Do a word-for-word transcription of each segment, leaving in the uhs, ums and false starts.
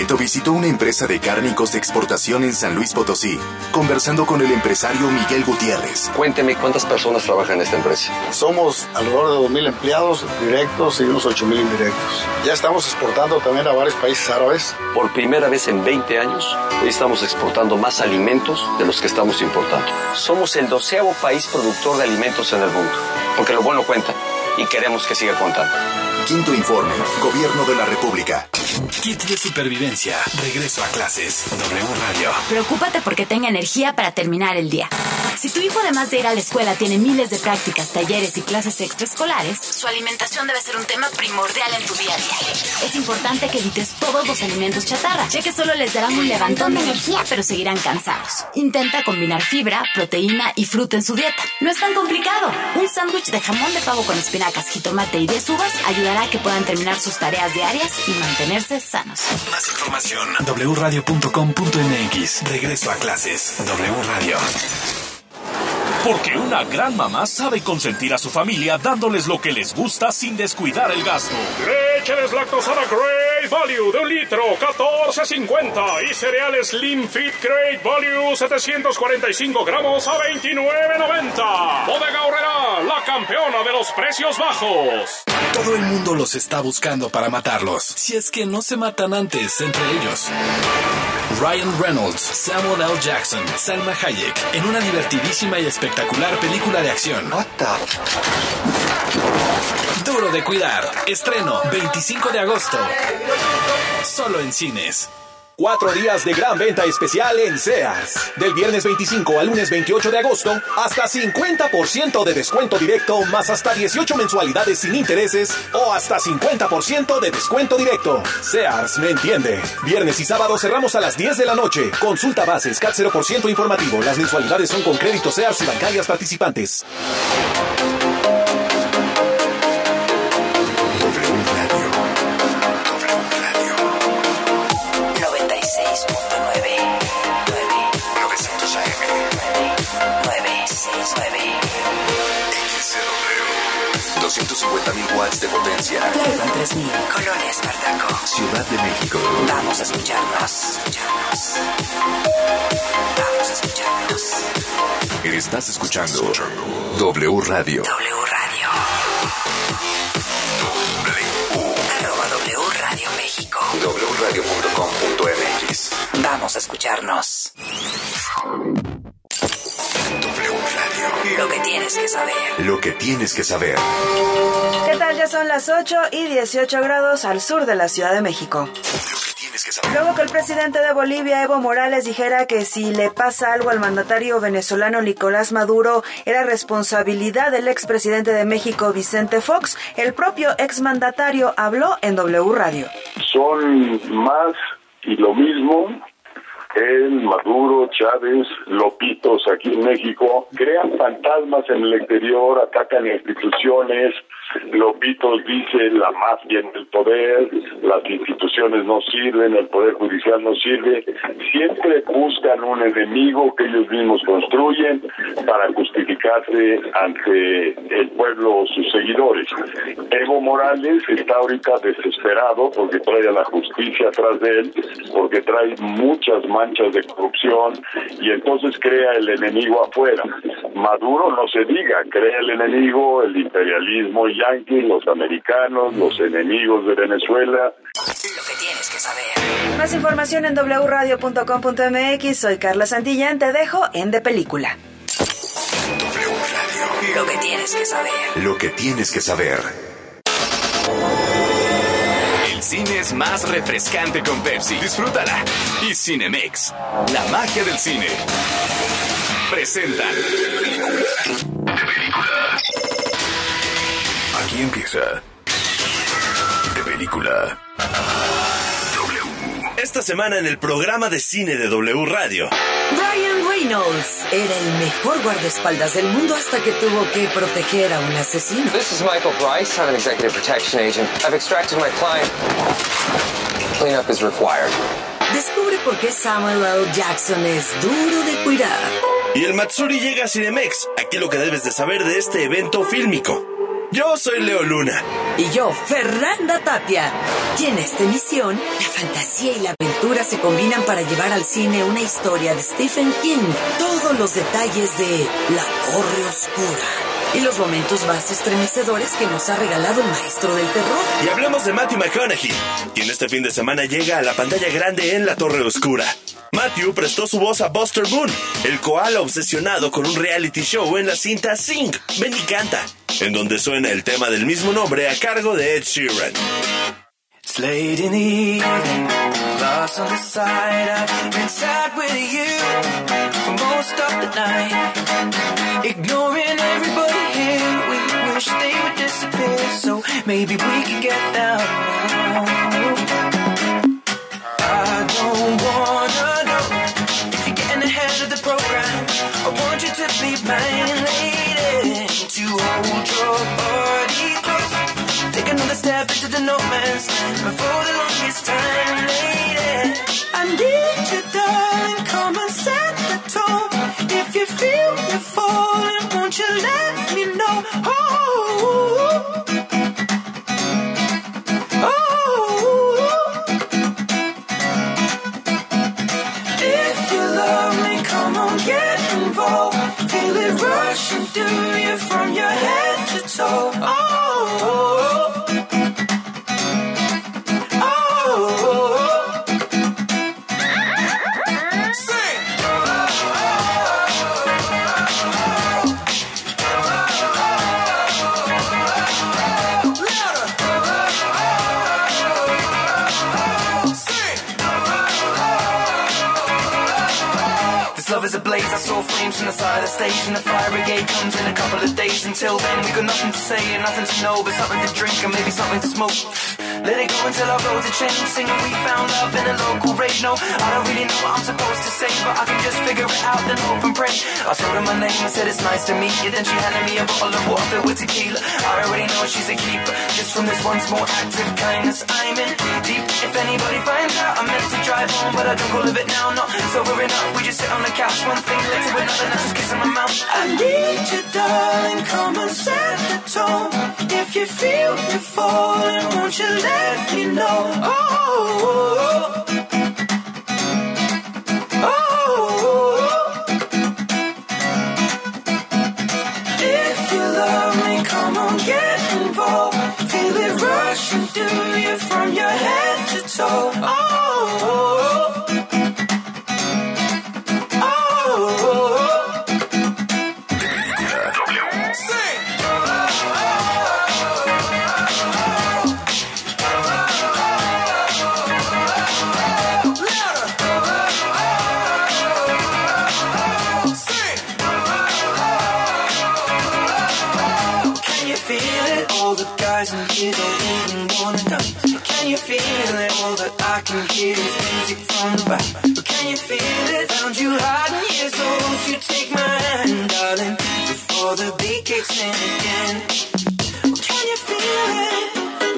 Alberto visitó una empresa de cárnicos de exportación en San Luis Potosí, conversando con el empresario Miguel Gutiérrez. Cuénteme, ¿cuántas personas trabajan en esta empresa? Somos alrededor de dos mil empleados directos y unos ocho mil indirectos. Ya estamos exportando también a varios países árabes. Por primera vez en veinte años, hoy estamos exportando más alimentos de los que estamos importando. Somos el doceavo país productor de alimentos en el mundo, porque lo bueno cuenta y queremos que siga contando. Quinto informe, Gobierno de la República. Kit de supervivencia, regreso a clases, W Radio. Preocúpate porque tenga energía para terminar el día. Si tu hijo además de ir a la escuela tiene miles de prácticas, talleres y clases extraescolares, su alimentación debe ser un tema primordial en tu día a día. Es importante que evites todos los alimentos chatarra, ya que solo les darán un levantón de energía, pero seguirán cansados. Intenta combinar fibra, proteína y fruta en su dieta. No es tan complicado. Un sándwich de jamón de pavo con espinacas, jitomate y diez uvas ayudará a que puedan terminar sus tareas diarias y mantenerse sanos. Más información, doble u radio punto com punto eme equis. Regreso a clases, W Radio. Porque una gran mamá sabe consentir a su familia dándoles lo que les gusta sin descuidar el gasto. Leche deslactosada Great Value de un litro, catorce cincuenta. Y cereales Slim Fit Great Value, setecientos cuarenta y cinco gramos a veintinueve noventa. Bodega Aurrerá, la campeona de los precios bajos. Todo el mundo los está buscando para matarlos, si es que no se matan antes entre ellos. Ryan Reynolds, Samuel L. Jackson, Salma Hayek, en una divertidísima y espectacular película de acción. What the... Duro de cuidar. Estreno veinticinco de agosto. Solo en cines. Cuatro días de gran venta especial en Sears. Del viernes veinticinco al lunes veintiocho de agosto, hasta cincuenta por ciento de descuento directo, más hasta dieciocho mensualidades sin intereses o hasta cincuenta por ciento de descuento directo. Sears me entiende. Viernes y sábado cerramos a las diez de la noche. Consulta bases, C A T cero por ciento informativo. Las mensualidades son con crédito Sears y bancarias participantes. doscientos cincuenta mil watts de potencia. Claro, tres mil. Colonia Espartaco. Ciudad de México. Vamos a escucharnos. escucharnos. Vamos a escucharnos. Estás escuchando W Radio. W Radio. W. Arroba W Radio México. doble u radio punto com punto eme equis. Vamos a escucharnos. W Radio. Lo que tienes que saber. Lo que tienes que saber. ¿Qué tal? Ya son las ocho y dieciocho grados al sur de la Ciudad de México. Lo que tienes que saber. Luego que el presidente de Bolivia, Evo Morales, dijera que si le pasa algo al mandatario venezolano Nicolás Maduro, era responsabilidad del expresidente de México, Vicente Fox, el propio exmandatario habló en W Radio. Son más y lo mismo. Él, Maduro, Chávez, Lopitos aquí en México, crean fantasmas en el exterior, atacan instituciones. Lopitos dice la mafia en el poder, las instituciones no sirven, el poder judicial no sirve. Siempre buscan un enemigo que ellos mismos construyen para justificarse ante el pueblo o sus seguidores. Evo Morales está ahorita desesperado porque trae a la justicia atrás de él, porque trae muchas manchas de corrupción y entonces crea el enemigo afuera. Maduro no se diga, crea el enemigo, el imperialismo yanqui, los americanos, los enemigos de Venezuela. Lo que tienes que saber. Más información en doble u radio punto com punto eme equis. Soy Carla Santillán, te dejo en De Película. W Radio. Lo que tienes que saber. Lo que tienes que saber. El cine es más refrescante con Pepsi. Disfrútala. Y Cinemex, la magia del cine, presentan De Película. Aquí empieza De Película. W. Esta semana en el programa de cine de W Radio. Ryan Reynolds era el mejor guardaespaldas del mundo hasta que tuvo que proteger a un asesino. This is Michael Bryce. I'm an executive protection agent. I've extracted my client. Cleanup is required. Descubre por qué Samuel L. Jackson es duro de cuidar. Y el Matsuri llega a Cinemex. Aquí lo que debes de saber de este evento fílmico. Yo soy Leo Luna. Y yo, Fernanda Tapia. Y en esta emisión, la fantasía y la aventura se combinan para llevar al cine una historia de Stephen King. Todos los detalles de La Torre Oscura y los momentos más estremecedores que nos ha regalado el maestro del terror. Y hablemos de Matthew McConaughey, quien este fin de semana llega a la pantalla grande en La Torre Oscura. Matthew prestó su voz a Buster Moon, el koala obsesionado con un reality show en la cinta Sing, Ven y Canta, en donde suena el tema del mismo nombre a cargo de Ed Sheeran. It's late in the evening, lost on the side. I've been sad with you for most of the night, ignoring everybody here. We wish they would disappear, so maybe we could get down now. I don't wanna know if you're getting ahead of the program. I want you to be mine, lady, to hold your body close. Take another step into the no man's land for the longest time, lady. I need you, darling, come and set the tone. If you feel you're falling, won't you let me know? Oh, oh, if you love me, come on, get involved. Feel it rushing through you from your head to toe. Oh, is ablaze. I saw flames from the side of the stage, and the fire brigade comes in a couple of days. Until then, we got nothing to say and nothing to know, but something to drink and maybe something to smoke. Let it go until our roads are changed. Singing we found love in a local rave. No, I don't really know what I'm supposed to say, but I can just figure it out and hope and pray. I told her my name and said it's nice to meet you. Then she handed me a bottle of water filled with tequila. I already know she's a keeper. Just from this one small act of kindness, I'm in deep. If anybody finds out, I meant to drive home, but I don't go live it now. Not sobering up, we just sit on the couch. One thing led to another, now just kissing my mouth. I need you, darling, come and set the tone. If you feel you're falling, won't you let me know? Oh, oh, oh, if you love me, come on, get involved. Feel it rushing through you from your head to toe. Oh, oh, and you don't even wanna know. Can you feel it? All that I can hear is music from the back. But can you feel it? Found you hiding here, so won't you take my hand, darling, before the beat kicks in again? Can you feel it?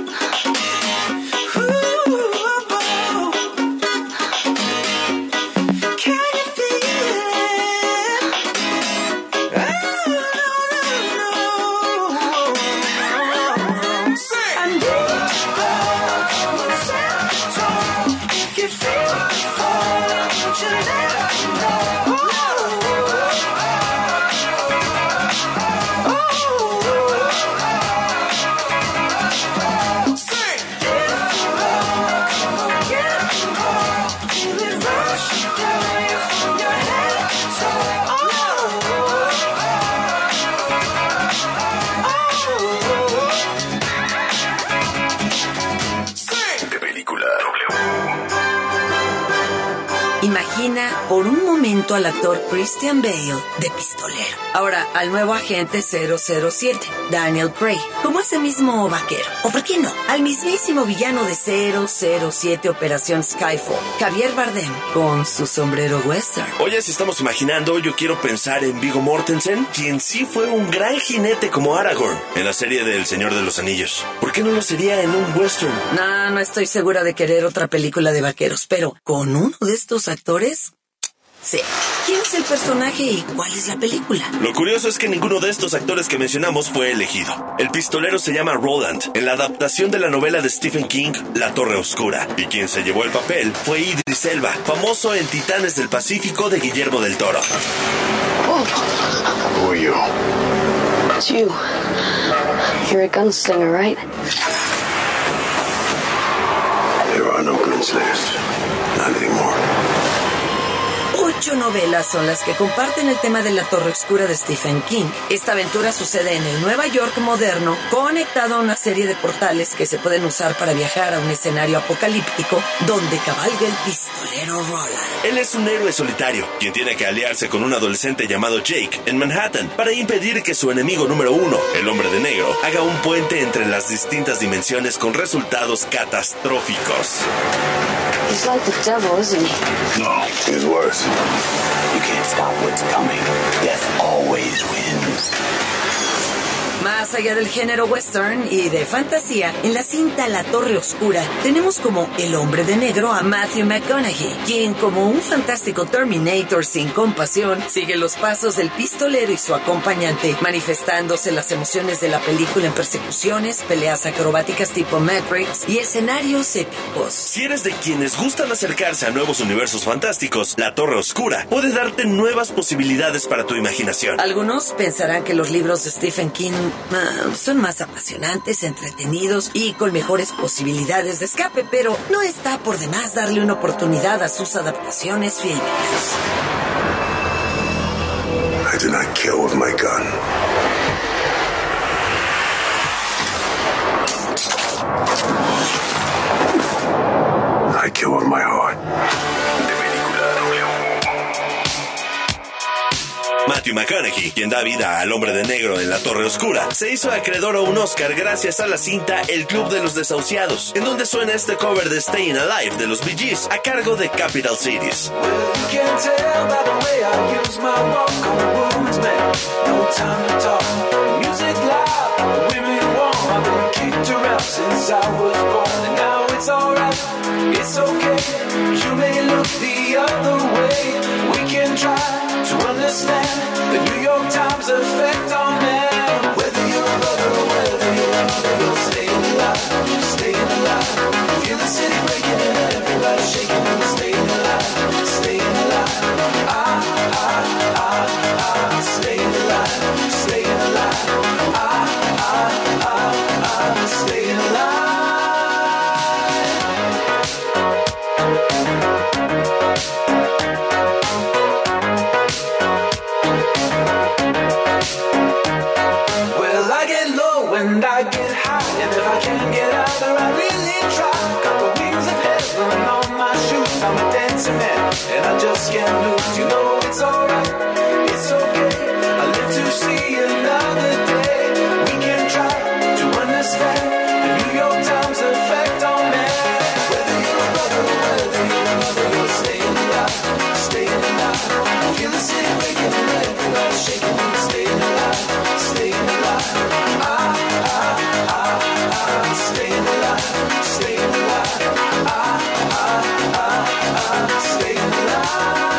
Imagina por un momento al actor Christian Bale de pistolero. Ahora, al nuevo agente cero cero siete, Daniel Craig, como ese mismo vaquero. O por qué no, al mismísimo villano de cero cero siete Operación Skyfall, Javier Bardem, con su sombrero western. Oye, si estamos imaginando, yo quiero pensar en Viggo Mortensen, quien sí fue un gran jinete como Aragorn en la serie de El Señor de los Anillos. ¿Por qué no lo sería en un western? No, no estoy segura de querer otra película de vaqueros, pero con uno de estos actores, Sí. ¿Quién es el personaje y cuál es la película? Lo curioso es que ninguno de estos actores que mencionamos fue elegido. El pistolero se llama Roland, en la adaptación de la novela de Stephen King, La Torre Oscura. Y quien se llevó el papel fue Idris Elba, famoso en Titanes del Pacífico de Guillermo del Toro. Oh. Who are you? It's you. You're a gunslinger, right? There are no gunslingers. Not anymore. Ocho novelas son las que comparten el tema de la Torre Oscura de Stephen King. Esta aventura sucede en el Nueva York moderno, conectado a una serie de portales que se pueden usar para viajar a un escenario apocalíptico donde cabalga el pistolero Roland. Él es un héroe solitario, quien tiene que aliarse con un adolescente llamado Jake en Manhattan para impedir que su enemigo número uno, el hombre de negro, haga un puente entre las distintas dimensiones con resultados catastróficos. He's like the devil, isn't he? No, he's worse. You can't stop what's coming. Death always wins. Más allá del género western y de fantasía, en la cinta La Torre Oscura tenemos como el hombre de negro a Matthew McConaughey, quien como un fantástico Terminator sin compasión sigue los pasos del pistolero y su acompañante, manifestándose las emociones de la película en persecuciones, peleas acrobáticas tipo Matrix y escenarios épicos. Si eres de quienes gustan acercarse a nuevos universos fantásticos, La Torre Oscura puede darte nuevas posibilidades para tu imaginación. Algunos pensarán que los libros de Stephen King Uh, son más apasionantes, entretenidos y con mejores posibilidades de escape, pero no está por demás darle una oportunidad a sus adaptaciones fílmicas. I do not kill with my gun. I kill with my heart. Matthew McConaughey, quien da vida al hombre de negro en La Torre Oscura, se hizo acreedor a un Oscar gracias a la cinta El Club de los Desahuciados, en donde suena este cover de Staying Alive de los Bee Gees a cargo de Capital Cities. To understand the New York Times effect on man. Whether you're a brother or whether you're a mother, you're staying alive, staying alive. Feel the city breaking and everybody shaking and staying alive, staying alive. Ah, ah, ah, ah, staying alive, staying alive. Ah, ah, ah, ah, staying alive. And I get high, and if I can't get out there, I really try. Got the wings of heaven on my shoes. I'm a dancing man, and I just can't lose. You know it's alright, it's okay. I live to see another day. We can try to understand the New York Times effect on man. Whether you're a brother or whether you're a mother, you're staying alive, staying alive. Feel the city waking and everybody shaking and staying alive, staying alive. Ah, staying alive, staying alive. Ah, ah, ah, ah, staying alive.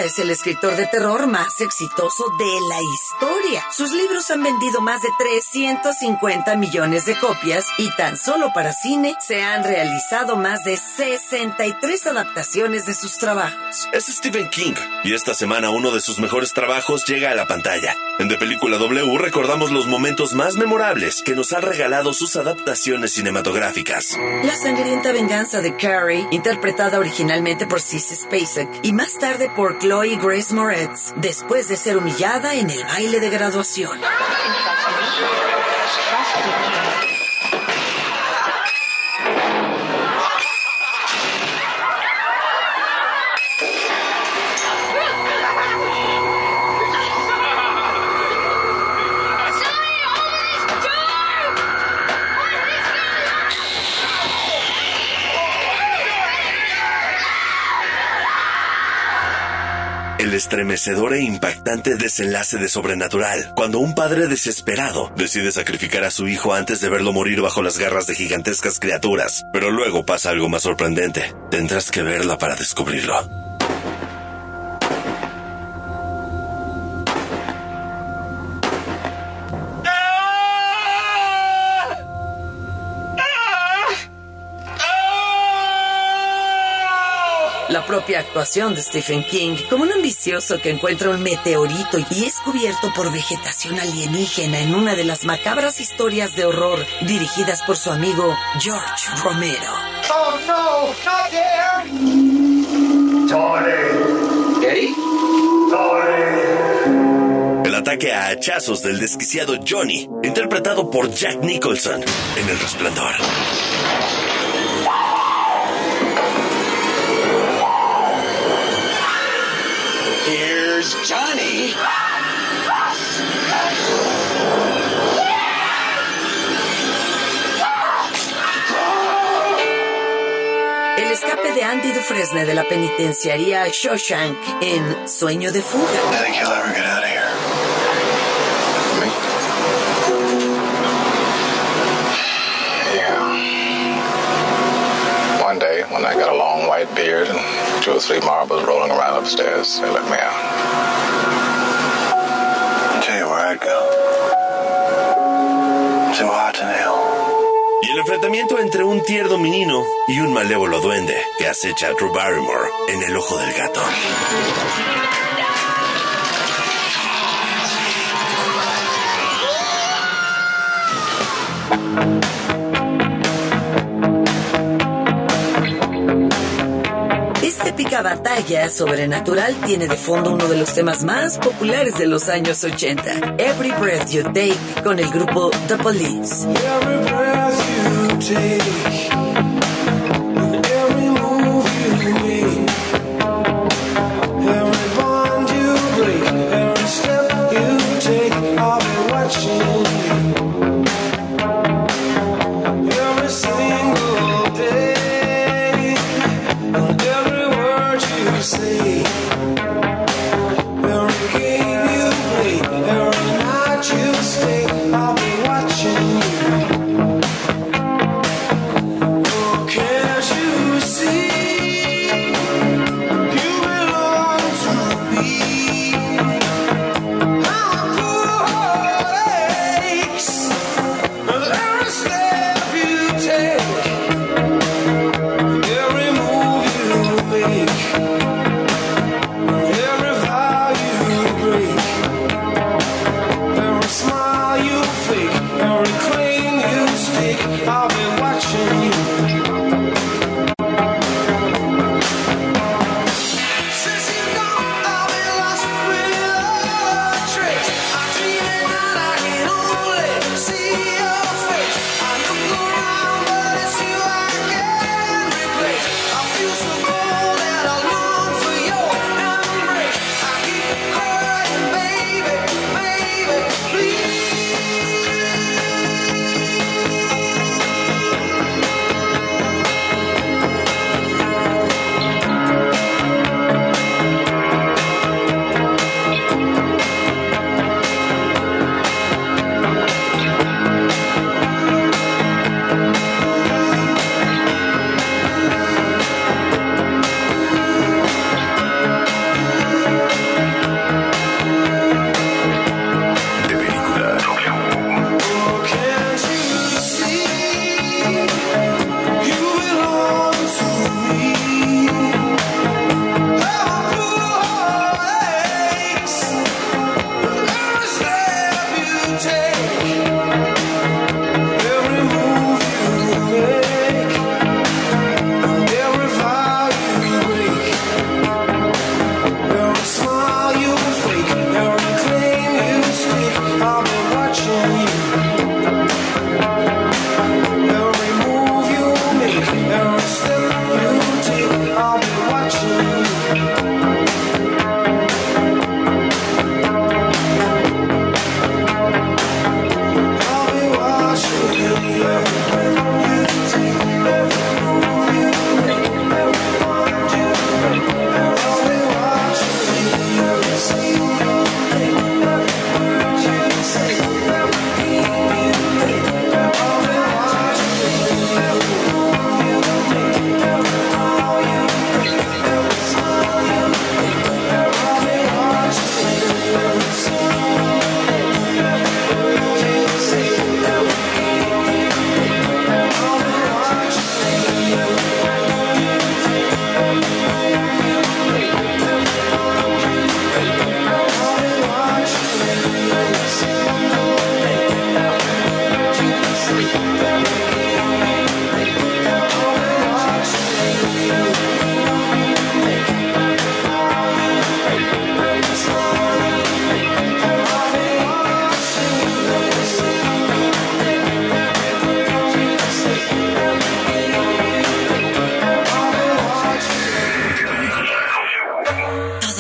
es el escritor de terror más exitoso de la historia. Sus libros han vendido más de trescientos cincuenta millones de copias y tan solo para cine se han realizado más de sesenta y tres adaptaciones de sus trabajos. Es Stephen King y esta semana uno de sus mejores trabajos llega a la pantalla. En De Película W recordamos los momentos más memorables que nos han regalado sus adaptaciones cinematográficas. La sangrienta venganza de Carrie, interpretada originalmente por Sissy Spacek y más tarde por Chloe Grace Moretz, después de ser humillada en el baile de graduación. El estremecedor e impactante desenlace de Sobrenatural, cuando un padre desesperado decide sacrificar a su hijo antes de verlo morir bajo las garras de gigantescas criaturas. Pero luego pasa algo más sorprendente. Tendrás que verla para descubrirlo. La propia actuación de Stephen King, como un ambicioso que encuentra un meteorito y es cubierto por vegetación alienígena en una de las macabras historias de horror dirigidas por su amigo George Romero. Oh no, not there! Tony. ¿Eddie? Tony. El ataque a hachazos del desquiciado Johnny, interpretado por Jack Nicholson en El Resplandor. Here's Johnny. El escape de Andy Dufresne de la penitenciaría Shawshank en Sueño de Fuga. I think he'll ever get out of here. Me? Yeah. One day, when I got a long white beard and two or three marbles rolling around upstairs, they let me out. I'll tell you where I'd go. To Martin Hill. Y el enfrentamiento entre un tierno menino y un malévolo duende que acecha a Drew Barrymore en El Ojo del Gato. Esta épica batalla sobrenatural tiene de fondo uno de los temas más populares de los años ochenta, Every Breath You Take, con el grupo The Police. Every breath you take, every move you make, every bond you break, every step you take, I'll be watching you. Every single day, and every word you say, every game you play, every night you stay, I'll be watching you.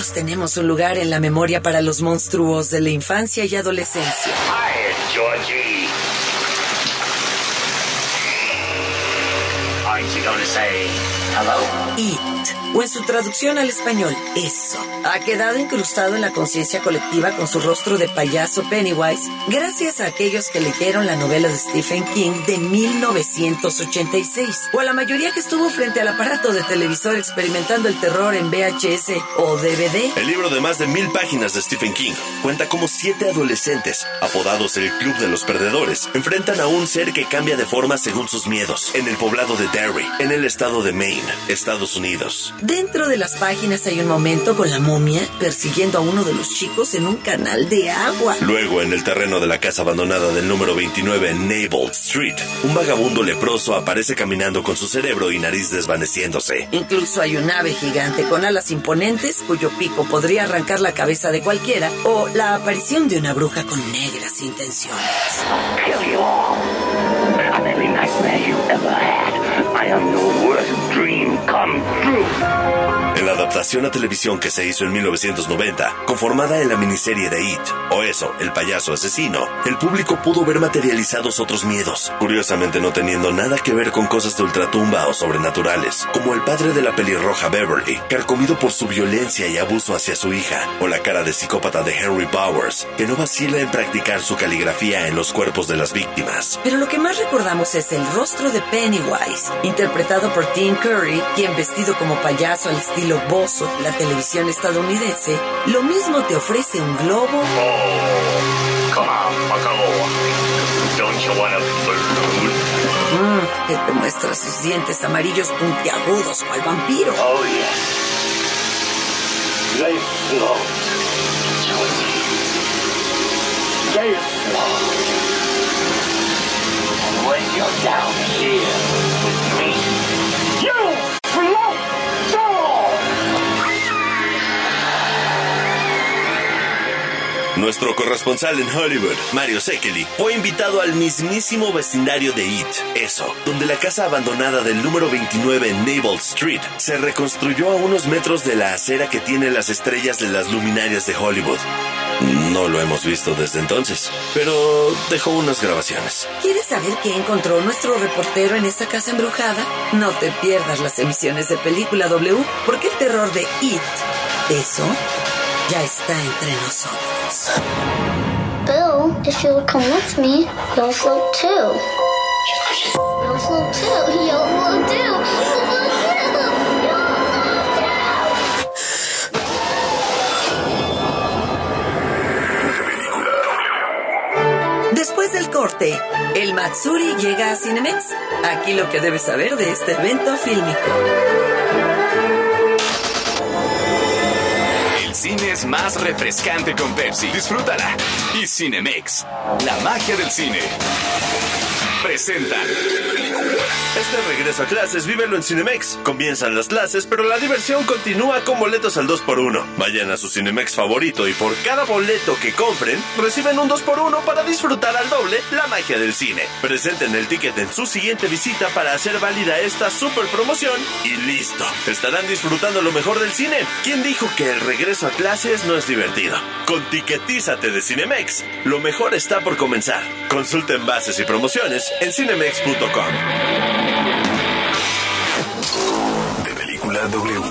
Todos tenemos un lugar en la memoria para los monstruos de la infancia y adolescencia. Hi, Georgie. Aren't you gonna say hello? It, o en su traducción al español, Eso, ha quedado incrustado en la conciencia colectiva con su rostro de payaso Pennywise gracias a aquellos que leyeron la novela de Stephen King de mil novecientos ochenta y seis, o a la mayoría que estuvo frente al aparato de televisor experimentando el terror en V H S o D V D. El libro de más de mil páginas de Stephen King cuenta cómo siete adolescentes, apodados el Club de los Perdedores, enfrentan a un ser que cambia de forma según sus miedos, en el poblado de Derry, en el estado de Maine, Estados Unidos. Dentro de las páginas hay un momento con la momia persiguiendo a uno de los chicos en un canal de agua. Luego, en el terreno de la casa abandonada del número veintinueve en Neibolt Street, un vagabundo leproso aparece caminando con su cerebro y nariz desvaneciéndose. Incluso hay un ave gigante con alas imponentes cuyo pico podría arrancar la cabeza de cualquiera, o la aparición de una bruja con negras intenciones. Kill you all. I'm every nightmare you ever had. I am your worst dream come true. En la adaptación a televisión que se hizo en mil novecientos noventa, conformada en la miniserie de It, o Eso, el payaso asesino, el público pudo ver materializados otros miedos, curiosamente no teniendo nada que ver con cosas de ultratumba o sobrenaturales, como el padre de la pelirroja Beverly, carcomido por su violencia y abuso hacia su hija, o la cara de psicópata de Henry Bowers, que no vacila en practicar su caligrafía en los cuerpos de las víctimas. Pero lo que más recordamos es el rostro de Pennywise, interpretado por Tim Curry, quien vestido como payaso al estilo Bozo, la televisión estadounidense, lo mismo te ofrece un globo. Oh, come on, Bucko. Don't you want a balloon? Mm, que te muestra sus dientes amarillos puntiagudos cual vampiro. Oh, yes. Lay low, Georgie. Lay low. And when you're down here with me, you float down. Nuestro corresponsal en Hollywood, Mario Sekeli, fue invitado al mismísimo vecindario de It, Eso, donde la casa abandonada del número veintinueve en Neibolt Street se reconstruyó a unos metros de la acera que tiene las estrellas de las luminarias de Hollywood. No lo hemos visto desde entonces, pero dejó unas grabaciones. ¿Quieres saber qué encontró nuestro reportero en esa casa embrujada? No te pierdas las emisiones de Película W, porque el terror de It, Eso, ya está entre nosotros. Bill, if you'll come with me, you'll float too. You'll float too. You'll float too. You'll float too. Después del corte, el Matsuri llega a Cinemex. Aquí lo que debes saber de este evento fílmico. El cine es más refrescante con Pepsi. Disfrútala. Y Cinemex, la magia del cine, presentan. Este regreso a clases, vívelo en Cinemex. Comienzan las clases, pero la diversión continúa con boletos al dos por uno. Vayan a su Cinemex favorito y por cada boleto que compren, reciben un dos por uno para disfrutar al doble la magia del cine. Presenten el ticket en su siguiente visita para hacer válida esta super promoción y listo. Estarán disfrutando lo mejor del cine. ¿Quién dijo que el regreso a clases no es divertido? Con Tiquetízate de Cinemex, lo mejor está por comenzar. Consulten bases y promociones en cinemex punto com. De Película W.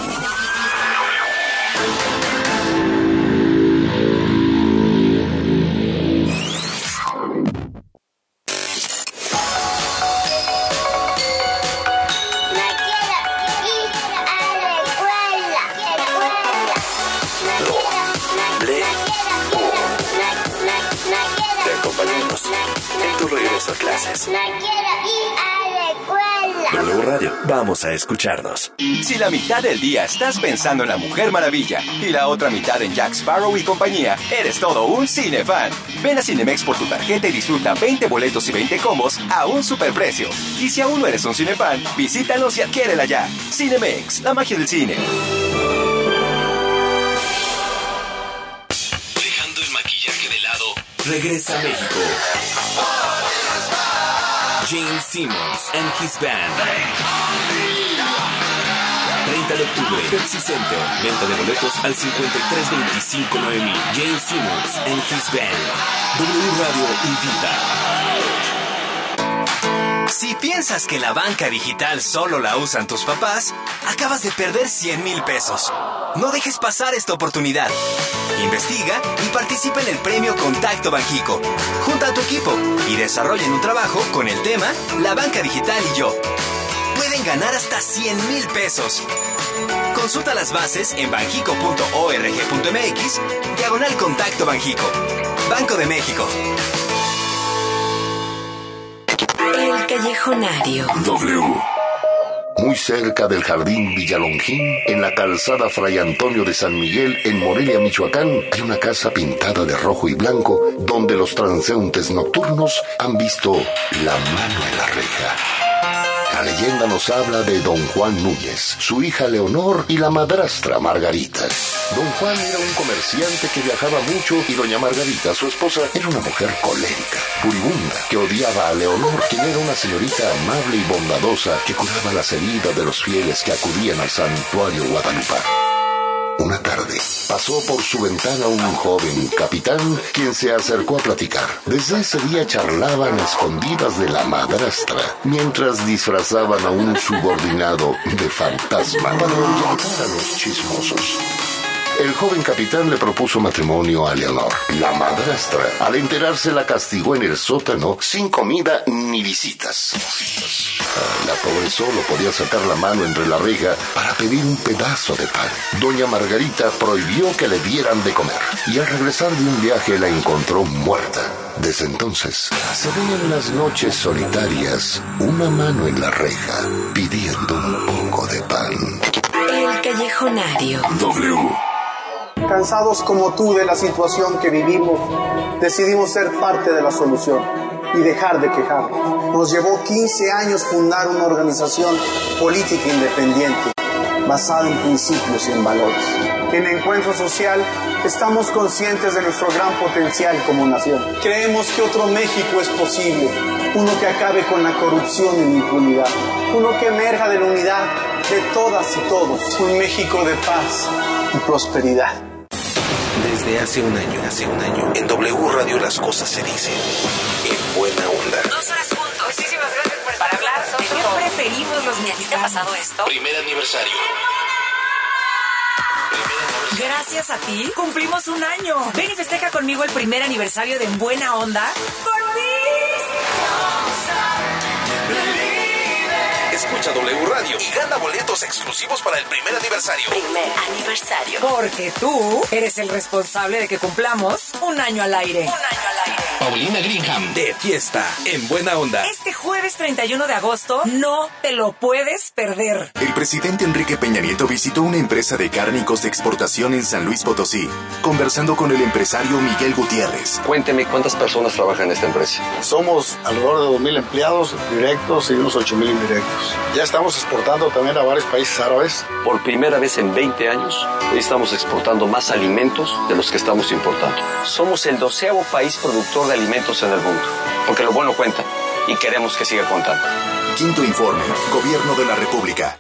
Te acompañamos en tu regreso a clases. No quiero ir a la escuela. W Radio, vamos a escucharnos. Si la mitad del día estás pensando en la Mujer Maravilla y la otra mitad en Jack Sparrow y compañía, eres todo un cinefan. Ven a Cinemex por tu tarjeta y disfruta veinte boletos y veinte combos a un superprecio. Y si aún no eres un cinefan, visítanos y adquiérela ya. Cinemex, la magia del cine. Dejando el maquillaje de lado, Regresa a México. Gene Simmons and his band. treinta de octubre. Pepsi Center. Venta de boletos al cincuenta y tres veinticinco nueve mil. James Simmons and his band. W Radio invita. Si piensas que la banca digital solo la usan tus papás, acabas de perder cien mil pesos. No dejes pasar esta oportunidad. Investiga y participa en el premio Contacto Banjico. Junta a tu equipo y desarrollen un trabajo con el tema La banca digital y yo. Pueden ganar hasta cien mil pesos. Consulta las bases en banjico punto org punto mx, diagonal Contacto Banjico. Banco de México. El Callejonario. W. Muy cerca del Jardín Villalongín, en la calzada Fray Antonio de San Miguel, en Morelia, Michoacán, hay una casa pintada de rojo y blanco, donde los transeúntes nocturnos han visto la mano en la reja. La leyenda nos habla de don Juan Núñez, su hija Leonor y la madrastra Margarita. Don Juan era un comerciante que viajaba mucho y doña Margarita, su esposa, era una mujer colérica, furibunda, que odiaba a Leonor, quien era una señorita amable y bondadosa que curaba las heridas de los fieles que acudían al santuario guadalupano. Una tarde, pasó por su ventana un joven capitán, quien se acercó a platicar. Desde ese día charlaban a escondidas de la madrastra, mientras disfrazaban a un subordinado de fantasma para ahuyentar a los chismosos. El joven capitán le propuso matrimonio a Leonor. La madrastra, al enterarse, la castigó en el sótano sin comida ni visitas. La pobre solo podía sacar la mano entre la reja para pedir un pedazo de pan. Doña Margarita prohibió que le dieran de comer y al regresar de un viaje la encontró muerta. Desde entonces, se ve en las noches solitarias una mano en la reja pidiendo un poco de pan. El Callejonario. W. Cansados como tú de la situación que vivimos, decidimos ser parte de la solución y dejar de quejarnos. Nos llevó quince años fundar una organización política independiente, basada en principios y en valores. En Encuentro Social estamos conscientes de nuestro gran potencial como nación. Creemos que otro México es posible, uno que acabe con la corrupción y la impunidad, uno que emerja de la unidad de todas y todos, un México de paz y prosperidad. Desde hace un año, hace un año, en W Radio las cosas se dicen en buena onda. Dos horas juntos. Muchísimas gracias por estar hablar. ¿De qué preferimos los mexicanos? ¿Te ha pasado esto? Primer aniversario. Gracias a ti, cumplimos un año. Ven y festeja conmigo el primer aniversario de En Buena Onda. ¡Por mí! Escucha W Radio y gana boletos exclusivos para el primer aniversario. Primer aniversario. Porque tú eres el responsable de que cumplamos un año al aire. Un año al aire. Paulina Greenham, de fiesta, En Buena Onda. Este jueves treinta y uno de agosto, no te lo puedes perder. El presidente Enrique Peña Nieto visitó una empresa de cárnicos de exportación en San Luis Potosí, conversando con el empresario Miguel Gutiérrez. Cuénteme, ¿cuántas personas trabajan en esta empresa? Somos alrededor de dos mil empleados directos y unos ocho mil indirectos. Ya estamos exportando también a varios países árabes. Por primera vez en veinte años, hoy estamos exportando más alimentos de los que estamos importando. Somos el doceavo país productor de alimentos en el mundo, porque lo bueno cuenta y queremos que siga contando. Quinto informe, Gobierno de la República.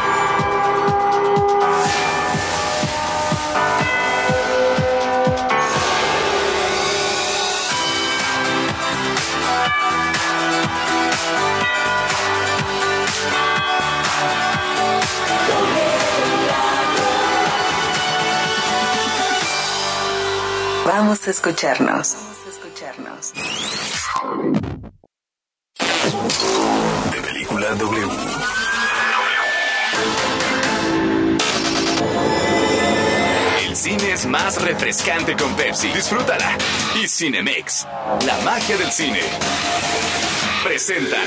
Vamos a escucharnos. Vamos a escucharnos. De película W. El cine es más refrescante con Pepsi. Disfrútala. Y Cinemex, la magia del cine, presentan.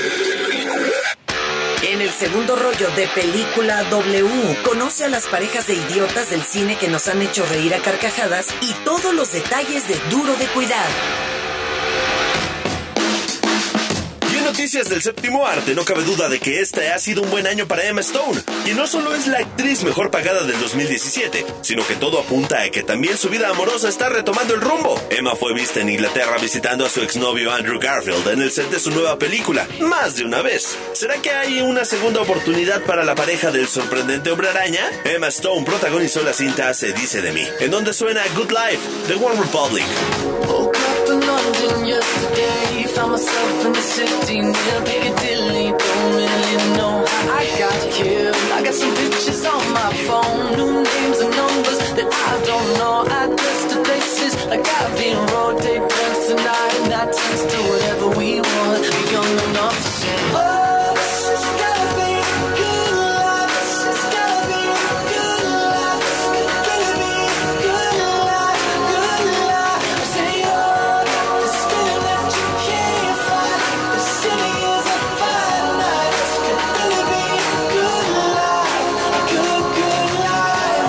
En el segundo rollo de Película W, conoce a las parejas de idiotas del cine que nos han hecho reír a carcajadas y todos los detalles de Duro de Cuidar. Unity noticias del séptimo arte, no cabe duda de que este ha sido un buen año para Emma Stone, quien no solo es la actriz mejor pagada del dos mil diecisiete, sino que todo apunta a que también su vida amorosa está retomando el rumbo. Emma fue vista en Inglaterra visitando a su exnovio Andrew Garfield en el set de su nueva película, más de una vez. ¿Será que hay una segunda oportunidad para la pareja del sorprendente Hombre Araña? Emma Stone protagonizó la cinta Se dice de mí, en donde suena Good Life, de One Republic. Woke up in London yesterday, found myself in the city near Piccadilly. Don't really know how I got here. I got some pictures on my phone, new names and numbers that I don't know. Address to places like I've been road date plans tonight, and that turns to whatever we want. We're young enough to say, oh, this has gotta be good life. This has gotta be good life. This has gotta be good life, good life. I say, oh, this feeling that you can't fight. The city is a fine night. This could really be good life, a good, good life.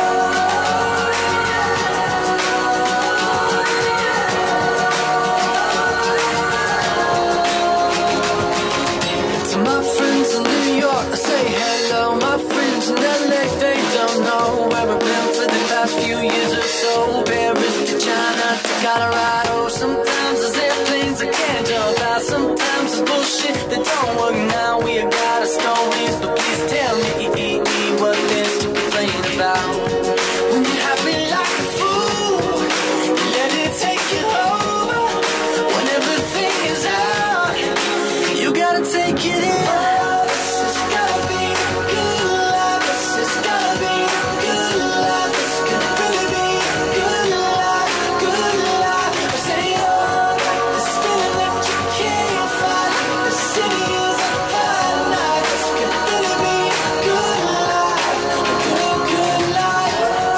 To my friends in New York, I say hello. My friends in L A, they don't know where I've been for the past few years or so. Paris to China to Colorado. Sometimes there's airplanes I can't jump out. Sometimes it's bullshit that don't work now. We got our stories, but please tell me what there's to complain about. When you're happy like a fool, you let it take you over. When everything is out, you gotta take it in. This has gotta be good life. This has gotta be good life. This could really be good life, good life. I say, oh, this feeling that you can't fight. The city is a fine night. This could really be good life, a good, good life.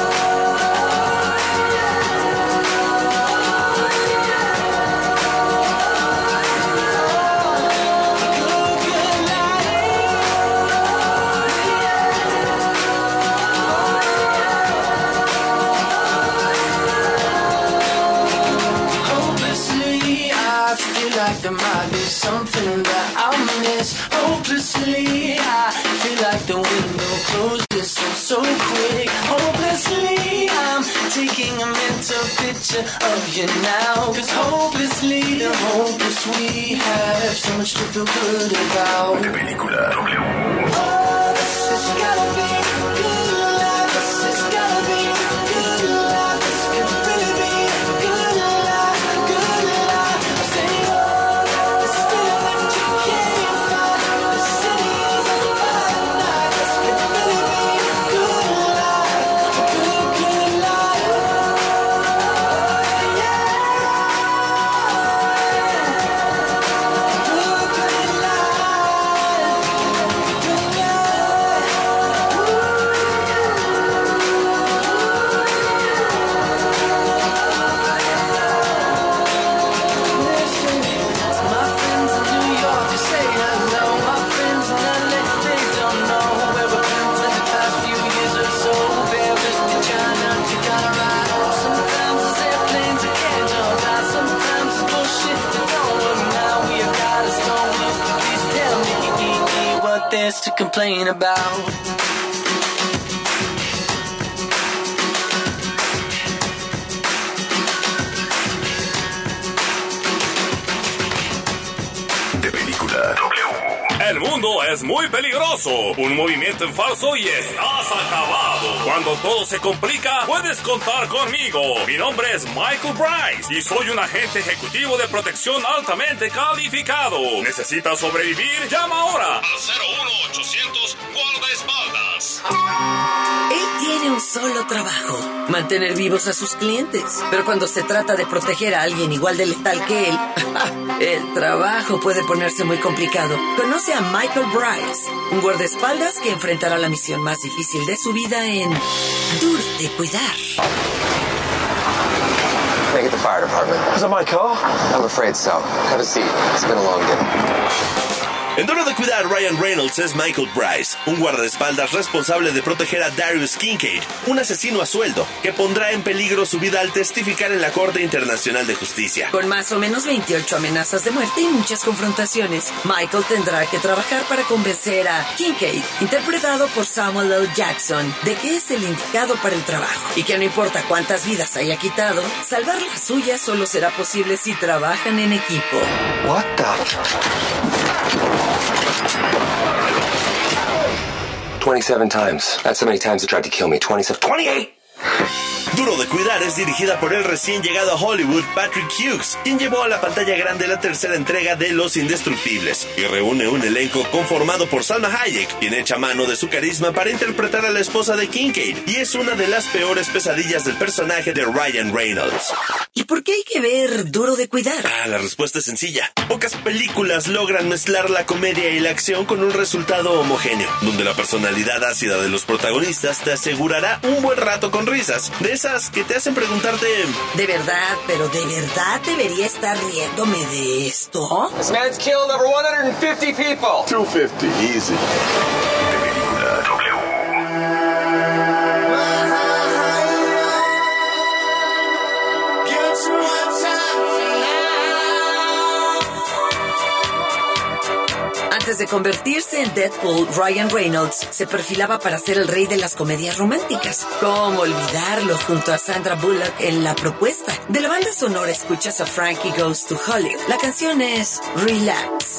Hopelessly, I feel like there might be something that I'll miss. Hopelessly, I feel like the window closes so, so quick. Hopelessly, I'm taking a mental picture of you now. Cause hopelessly, the hopeless we have so much to feel good about. De película W. Oh, this has gotta be good life. This has gotta be good life. This could really be good life, good life. I say, oh, this feeling that you can't fight. The city is a fine night. This could really be good life, a good, good life. Yeah. Good, good life. Good Listen, to my friends in New York, just say hello. My friends in L A, they don't know where we've been for the past few years or so. Paris to China to Colorado. Sometimes there's airplanes I can't jump out. Sometimes it's bullshit that don't work now. We have got a story. Please tell me what there's to complain about. De película W. El mundo es muy peligroso. Un movimiento en falso y estás acabado. Cuando todo se complica, puedes contar conmigo. Mi nombre es Michael Bryce y soy un agente ejecutivo de protección altamente calificado. ¿Necesitas sobrevivir? Llama ahora al cero uno ochocientos guardaespaldas. Él tiene un solo trabajo, mantener vivos a sus clientes. Pero cuando se trata de proteger a alguien igual de letal que él, el trabajo puede ponerse muy complicado. Conoce a Michael Bryce, un guardaespaldas que enfrentará la misión más difícil de su vida en Duro de Cuidar. Make it the fire department. Is that my car? I'm afraid so. Have a seat. It's been a long day. En Duro de Cuidar, Ryan Reynolds es Michael Bryce, un guardaespaldas responsable de proteger a Darius Kincaid, un asesino a sueldo que pondrá en peligro su vida al testificar en la Corte Internacional de Justicia. Con más o menos veintiocho amenazas de muerte y muchas confrontaciones, Michael tendrá que trabajar para convencer a Kincaid, interpretado por Samuel L. Jackson, de que es el indicado para el trabajo y que no importa cuántas vidas haya quitado, salvar la suya solo será posible si trabajan en equipo. What the? twenty-seven times. That's how many times they tried to kill me. twenty-seven. twenty-eight! Duro de Cuidar es dirigida por el recién llegado a Hollywood Patrick Hughes, quien llevó a la pantalla grande la tercera entrega de Los Indestructibles, y reúne un elenco conformado por Salma Hayek, quien echa mano de su carisma para interpretar a la esposa de Kincaid, y es una de las peores pesadillas del personaje de Ryan Reynolds. ¿Y por qué hay que ver Duro de Cuidar? Ah, la respuesta es sencilla. Pocas películas logran mezclar la comedia y la acción con un resultado homogéneo, donde la personalidad ácida de los protagonistas te asegurará un buen rato con risas, de esas que te hacen preguntarte... ¿De verdad, pero de verdad debería estar riéndome de esto? This man's killed over one hundred fifty people. two fifty, easy. De película W. Antes de convertirse en Deadpool, Ryan Reynolds se perfilaba para ser el rey de las comedias románticas. ¿Cómo olvidarlo junto a Sandra Bullock en La Propuesta? De la banda sonora escuchas a Frankie Goes to Hollywood. La canción es Relax.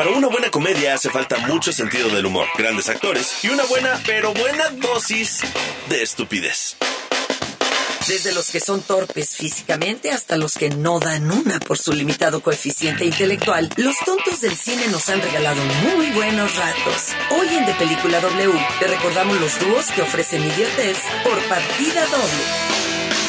Para una buena comedia hace falta mucho sentido del humor, grandes actores y una buena, pero buena dosis de estupidez. Desde los que son torpes físicamente hasta los que no dan una por su limitado coeficiente intelectual, los tontos del cine nos han regalado muy buenos ratos. Hoy en De Película W te recordamos los dúos que ofrecen idiotez por partida doble.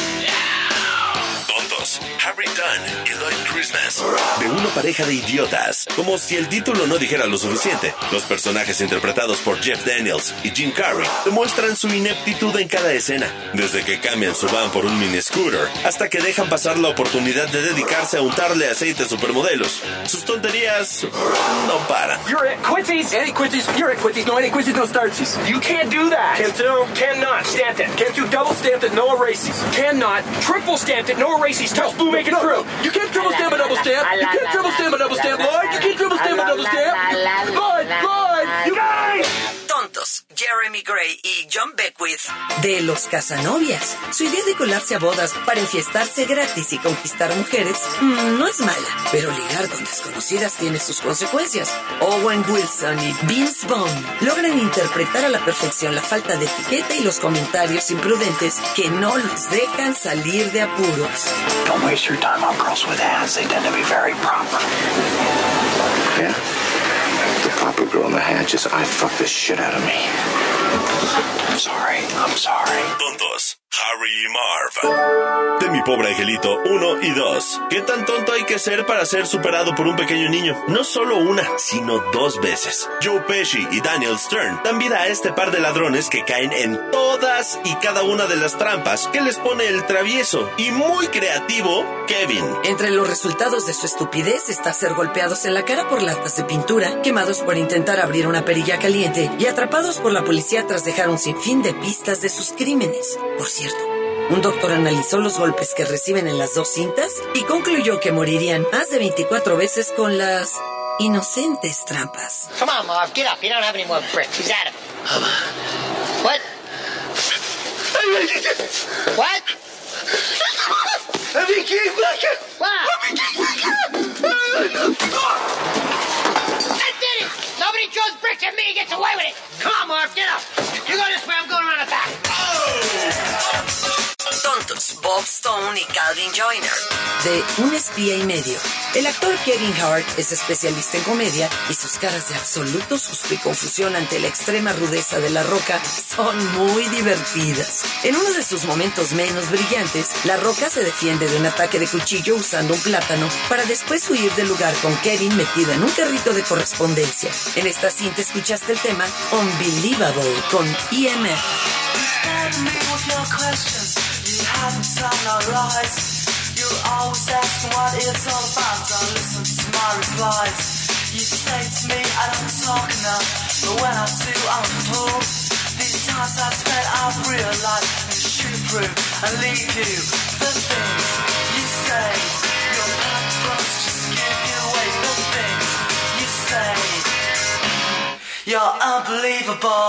Harry Dunn y Lloyd Christmas. De una pareja de idiotas, como si el título no dijera lo suficiente. Los personajes interpretados por Jeff Daniels y Jim Carrey demuestran su ineptitud en cada escena, desde que cambian su van por un mini scooter hasta que dejan pasar la oportunidad de dedicarse a untarle aceite a supermodelos. Sus tonterías no paran. You're at Quincy's. Any Quincy's. You're at Quincy's. No, any Quincy's, no Starchies. You can't do that. Can't do. Cannot. Stamped it. Can't do double stamped it. No erases. Cannot. Triple stamped it. No erases. Tell Boo make it true. You can't triple stamp a double stamp. You can't triple stamp a double stamp, Lloyd. You can't triple stamp a double stamp. Lloyd, Lloyd, you guys. Tontos, Jeremy Gray y John Beckwith de Los Casanovias. Su idea de colarse a bodas para enfiestarse gratis y conquistar mujeres mmm, no es mala, pero ligar con desconocidas tiene sus consecuencias. Owen Wilson y Vince Vaughn logran interpretar a la perfección la falta de etiqueta y los comentarios imprudentes que no los dejan salir de apuros. Don't waste your time on girls with hands. They tend to be very proper. Yeah? The proper girl in the hat just I fucked the shit out of me. I'm sorry. I'm sorry. Tontos. Harry y Marv. De Mi Pobre Angelito uno y dos. ¿Qué tan tonto hay que ser para ser superado por un pequeño niño? No solo una, sino dos veces. Joe Pesci y Daniel Stern dan vida a este par de ladrones que caen en todas y cada una de las trampas que les pone el travieso y muy creativo Kevin. Entre los resultados de su estupidez está ser golpeados en la cara por latas de pintura, quemados por intentar abrir una perilla caliente y atrapados por la policía tras dejar un sinfín de pistas de sus crímenes. Por cierto, un doctor analizó los golpes que reciben en las dos cintas y concluyó que morirían más de veinticuatro veces con las inocentes trampas. Come on, Marv, get up. You don't have any more bricks. He's out of it. What? What? I did it! Nobody throws bricks at me and gets away with it! Come on, Marv, get up! You go this way, I'm going around the back. Tontos, Bob Stone y Calvin Joyner, de Un espía y medio. El actor Kevin Hart es especialista en comedia y sus caras de absoluto susto y confusión ante la extrema rudeza de La Roca son muy divertidas. En uno de sus momentos menos brillantes, La Roca se defiende de un ataque de cuchillo usando un plátano para después huir del lugar con Kevin metido en un carrito de correspondencia. En esta cinta escuchaste el tema Unbelievable con E M F. You haven't told no lies. You always ask what it's all about. Don't listen to my replies. You say to me I don't talk enough, but when I do I'm a fool. These times I've spent I've realized and shoot through and leave you the things you say. Your purpose just give you away. The things you say. You're unbelievable.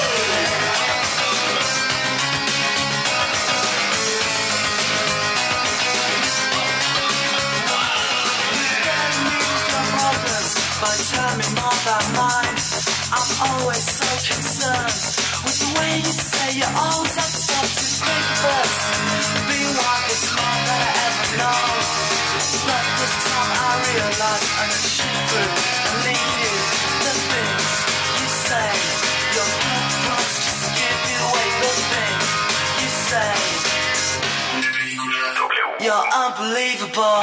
By turning on that mind, I'm always so concerned with the way you say you always have to stop to think first. Being one is more than I ever know, but this time I realize I can shoot through and leave you the things you say. Your purpose just give you away. The things you say. You're unbelievable.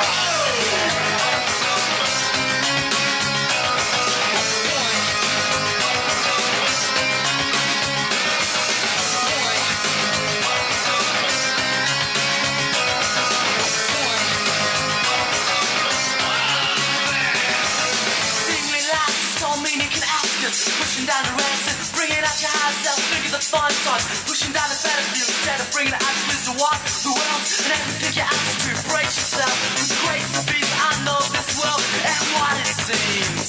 Pushing down the ranks and bringing out your high self, figure the fun time. Pushing down the battlefield instead of bringing it out to to walk the world and everything you have to brace yourself. With grace and peace, I know this world and what it seems.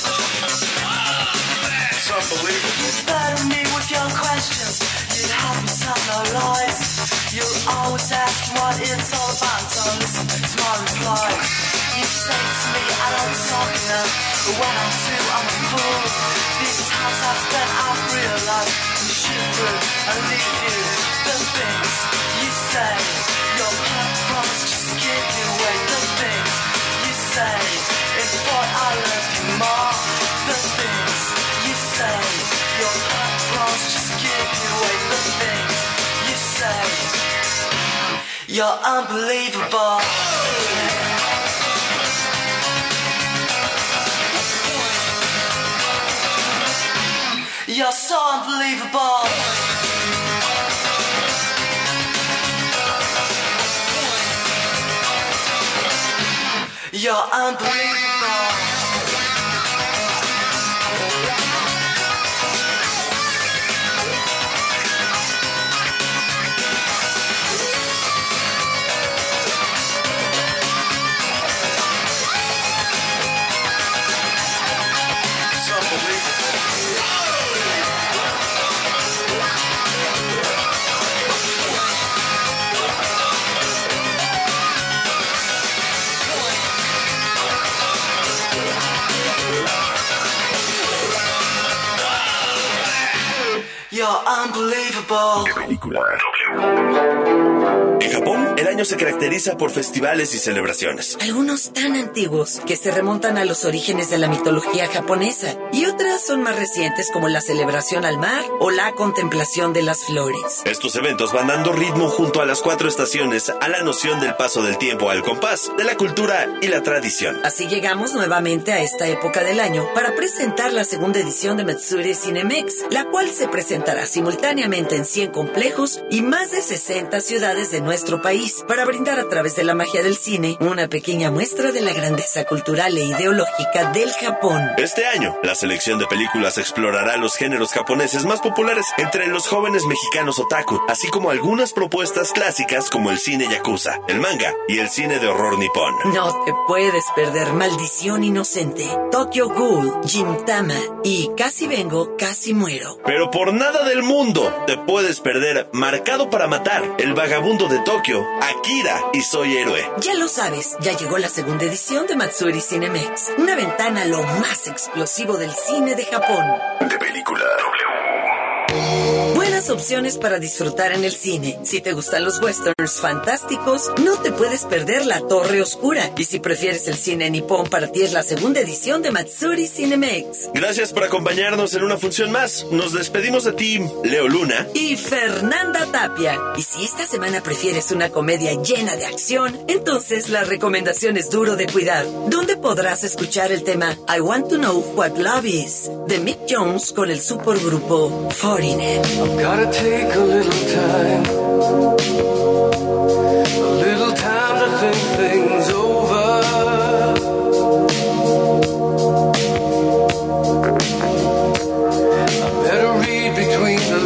It's unbelievable. You burden me with your questions. You haven't told no lies. You always ask what it's all about. Don't listen to my replies. You say to me I don't talk enough, But when I'm two, I'm a fool. These times I've spent, I've realized I'm shivering. I leave you the things you say. Your heart promise just give you away. The things you say is what I love you more. The things you say. Your heart promise just give you away. The things you say. You're unbelievable. You're so unbelievable. You're unbelievable. You're unbelievable. Película. En Japón, el año se caracteriza por festivales y celebraciones. Algunos tan antiguos que se remontan a los orígenes de la mitología japonesa y otras son más recientes como la celebración al mar o la contemplación de las flores. Estos eventos van dando ritmo junto a las cuatro estaciones a la noción del paso del tiempo al compás de la cultura y la tradición. Así llegamos nuevamente a esta época del año para presentar la segunda edición de Matsuri Cinemex, la cual se presentará simultáneamente en cien complejos y más de sesenta ciudades de nuestro país para brindar a través de la magia del cine una pequeña muestra de la grandeza cultural e ideológica del Japón. Este año, la selección de películas explorará los géneros japoneses más populares entre los jóvenes mexicanos otaku, así como algunas propuestas clásicas como el cine yakuza, el manga y el cine de horror nipón. No te puedes perder Maldición Inocente, Tokyo Ghoul, Gintama y Casi Vengo, Casi Muero. Pero por nada del mundo te puedes perder Marcado para Matar, El Vagabundo de Tokio, Akira y Soy Héroe. Ya lo sabes, ya llegó la segunda edición de Matsuri Cinemex, una ventana a lo más explosivo del cine de Japón. De película. Buenas opciones para disfrutar en el cine. Si te gustan los westerns fantásticos, no te puedes perder La Torre Oscura. Y si prefieres el cine nipón, para ti es la segunda edición de Matsuri Cinemex. Gracias por acompañarnos en una función más. Nos despedimos de ti, Leo Luna y Fernanda Tapia. Y si esta semana prefieres una comedia llena de acción, entonces la recomendación es Duro de Cuidar, donde podrás escuchar el tema I Want to Know What Love Is de Mick Jones con el supergrupo Foreigner. Gotta take a little time, a little time to think things over. I better read between the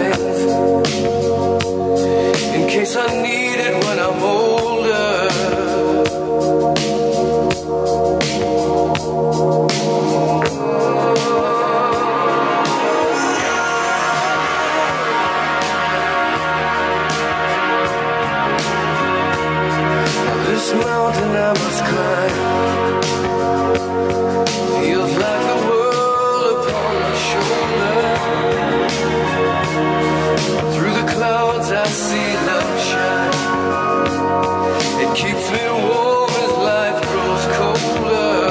lines, in case I need it when I'm older. This mountain I must climb feels like the world upon my shoulder. Through the clouds I see love shine. It keeps me warm as life grows colder.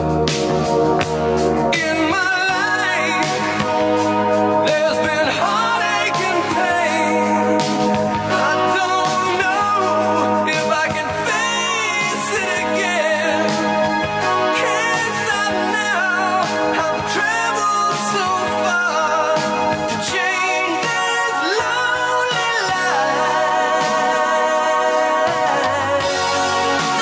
In my life there's been heartache and pain. I don't know if I can face it again. Can't stop now. I've traveled so far to change this lonely life.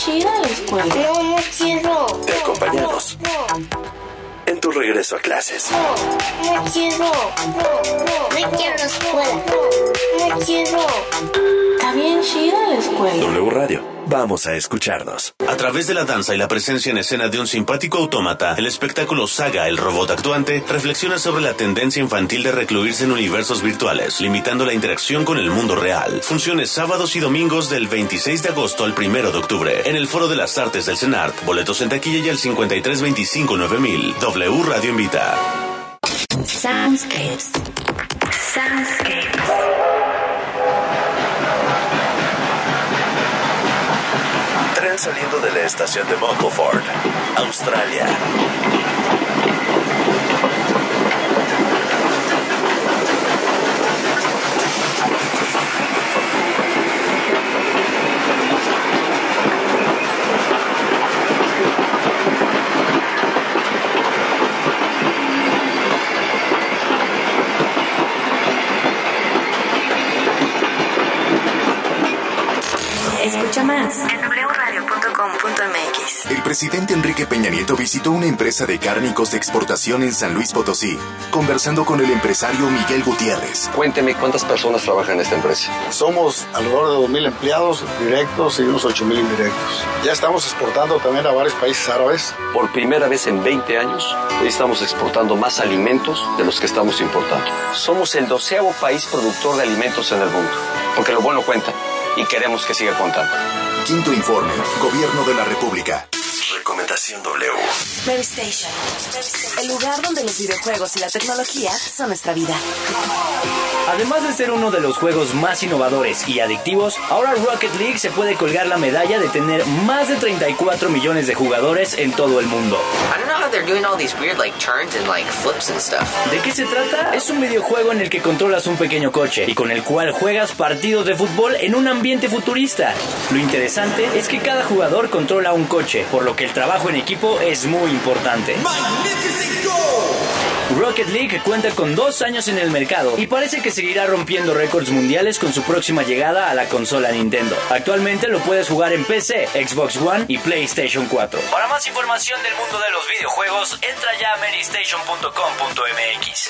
chida la escuela. No, no quiero. Te acompañamos en tu regreso a clases. No, no quiero. No, no, no quiero la escuela. No, no quiero. Está bien chida la escuela. W Radio. Vamos a escucharnos. A través de la danza y la presencia en escena de un simpático autómata, el espectáculo Saga, el robot actuante, reflexiona sobre la tendencia infantil de recluirse en universos virtuales, limitando la interacción con el mundo real. Funciones sábados y domingos del veintiséis de agosto al primero de octubre, en el Foro de las Artes del CENART. Boletos en taquilla y al cincuenta y tres veinticinco nueve mil. W Radio invita. Soundscapes. Soundscapes. Tren saliendo de la estación de Mockleford, Australia. Escucha más en w radio punto com punto m x. El presidente Enrique Peña Nieto visitó una empresa de cárnicos de exportación en San Luis Potosí, conversando con el empresario Miguel Gutiérrez. Cuénteme cuántas personas trabajan en esta empresa. Somos alrededor de dos mil empleados directos y unos ocho mil indirectos. Ya estamos exportando también a varios países árabes. Por primera vez en veinte años, hoy estamos exportando más alimentos de los que estamos importando. Somos el doceavo país productor de alimentos en el mundo, porque lo bueno cuenta y queremos que siga contando. Quinto informe, Gobierno de la República. Recomendación W. Mary Station, el lugar donde los videojuegos y la tecnología son nuestra vida. Además de ser uno de los juegos más innovadores y adictivos, ahora Rocket League se puede colgar la medalla de tener más de treinta y cuatro millones de jugadores en todo el mundo. I don't know how they're doing all these weird like turns and like flips and stuff. ¿De qué se trata? Es un videojuego en el que controlas un pequeño coche y con el cual juegas partidos de fútbol en un ambiente futurista. Lo interesante es que cada jugador controla un coche, por lo que el trabajo en equipo es muy importante. Rocket League cuenta con dos años en el mercado y parece que seguirá rompiendo récords mundiales con su próxima llegada a la consola Nintendo. Actualmente lo puedes jugar en P C, Xbox One y PlayStation cuatro. Para más información del mundo de los videojuegos, entra ya a mary station punto com punto m x.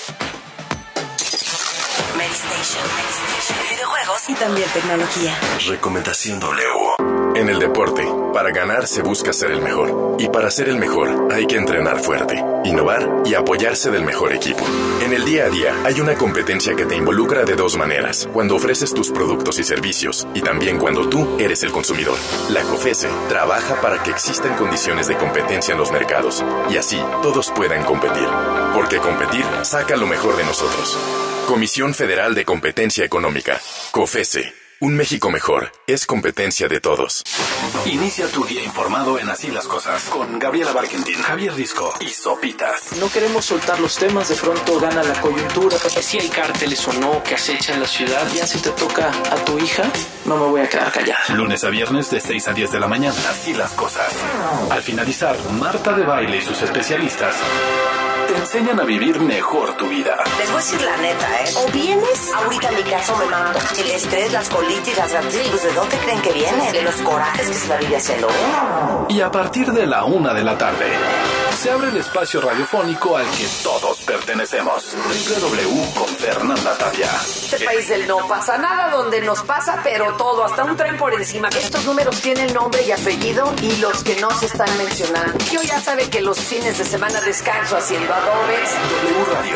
Mary Station, videojuegos y también tecnología. Recomendación W. En el deporte, para ganar se busca ser el mejor. Y para ser el mejor, hay que entrenar fuerte, innovar y apoyarse del mejor equipo. En el día a día, hay una competencia que te involucra de dos maneras. Cuando ofreces tus productos y servicios, y también cuando tú eres el consumidor. La COFESE trabaja para que existan condiciones de competencia en los mercados, y así todos puedan competir. Porque competir saca lo mejor de nosotros. Comisión Federal de Competencia Económica. COFESE. Un México mejor es competencia de todos. Inicia tu día informado en Así las Cosas con Gabriela Barkentin, Javier Risco y Sopitas. No queremos soltar los temas, de pronto gana la coyuntura. Si hay cárteles o no que acechan la ciudad, ya si te toca a tu hija, no me voy a quedar callada. Lunes a viernes de seis a diez de la mañana. Así las Cosas. Al finalizar, Marta de Baile y sus especialistas te enseñan a vivir mejor tu vida. Les voy a decir la neta, ¿eh? O vienes, ahorita en mi caso me mato. El estrés, las colitis, las gastritis, pues ¿de dónde creen que viene? De los corajes que se la vive haciendo. Y a partir de la una de la tarde, se abre el espacio radiofónico al que todos pertenecemos. W W con Fernanda Tapia. Este país del no pasa nada, donde nos pasa, pero todo, hasta un tren por encima. Estos números tienen nombre y apellido y los que no se están mencionando. Yo ya sabe que los fines de semana descanso haciendo adobes. W Radio.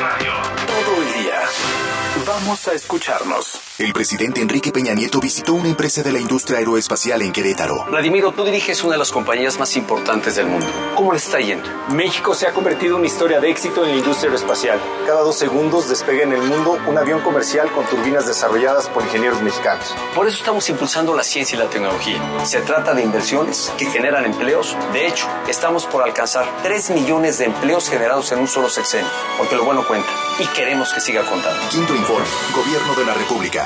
Todo el día. Vamos a escucharnos. El presidente Enrique Peña Nieto visitó una empresa de la industria aeroespacial en Querétaro. Vladimiro, tú diriges una de las compañías más importantes del mundo. ¿Cómo le está yendo? México se ha convertido en una historia de éxito en la industria aeroespacial. Cada dos segundos despega en el mundo un avión comercial con turbinas desarrolladas por ingenieros mexicanos. Por eso estamos impulsando la ciencia y la tecnología. Se trata de inversiones que generan empleos. De hecho, estamos por alcanzar tres millones de empleos generados en un solo sexenio. Porque lo bueno cuenta y queremos que siga contando. Quinto informe, Gobierno de la República.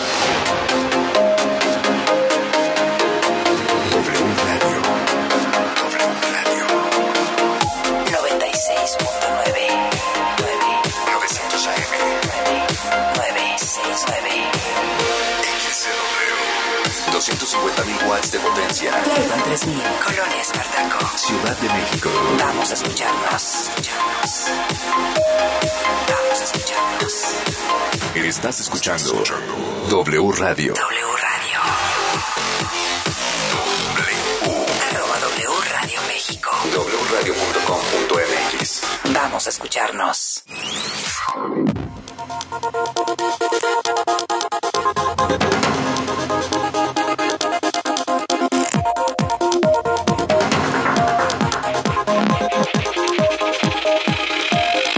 noventa y seis punto nueve. novecientos A M. nueve seis nueve. X C W. doscientos cincuenta mil watts de potencia. Playban tres mil. Colonia Espartaco. Ciudad de México. Vamos a escucharnos. escucharnos. Vamos a escucharnos. Estás escuchando W Radio. W Radio. W. Arroba W Radio México. w radio punto com punto m x. Vamos a escucharnos.